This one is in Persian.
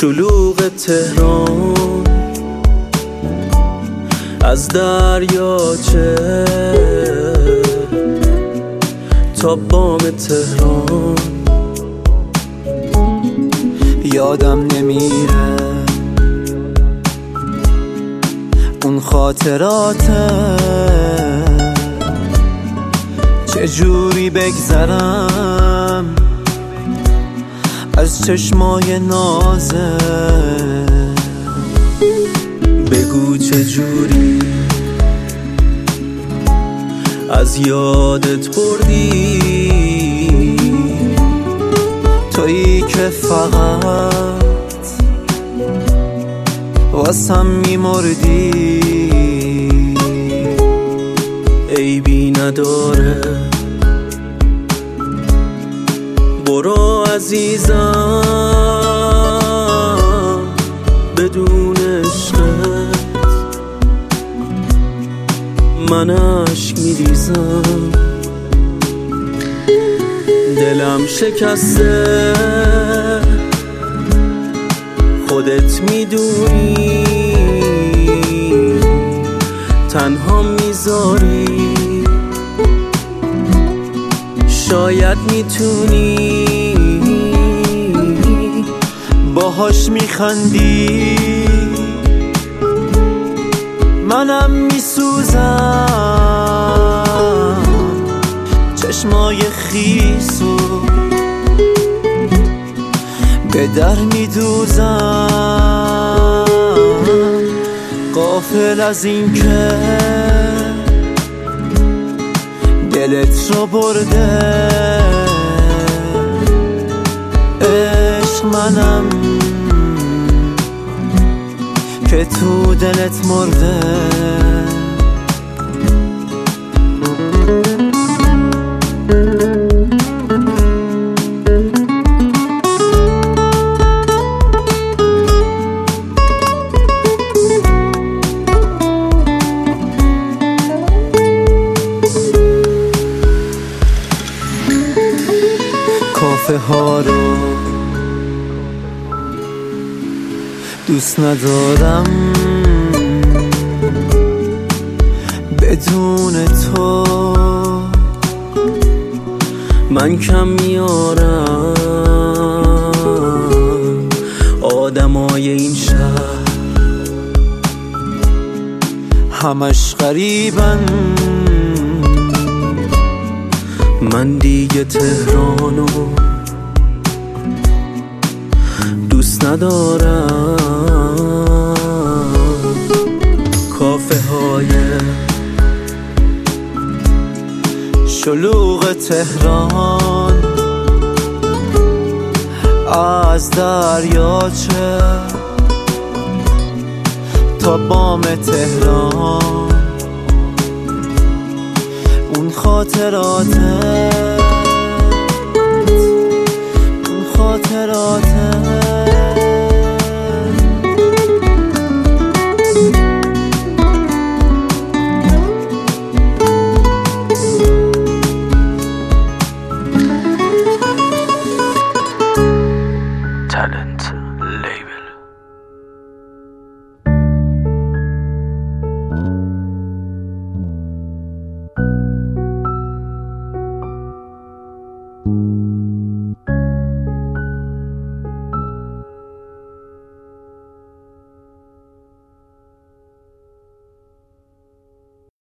شلوغ تهران، از دریاچه تا بام تهران. یادم نمیره اون خاطرات، چجوری بگذرم از چشمای نازه. بگو چجوری از یادت بردی، تویی که فقط واسم میمردی. عیبی نداره برو عزیزم، بدون عشقت من عشق میریزم. دلم شکسته خودت میدونی، تنها میذاری شاید میتونی باهاش میخندی، منم میسوزم چشمای خیسو به در میدوزم، غافل از این که دلت رو برده عشق. منم که تو دلت مرده. کافه ها رو دوست ندارم بدون تو، من کم میارم آدمای این شهر، همش غریبن. من دیگه تهرانو دوست ندارم. کافه های شلوغ تهران، از دریاچه تا بام تهران. اون خاطرات، اون خاطرات. talent.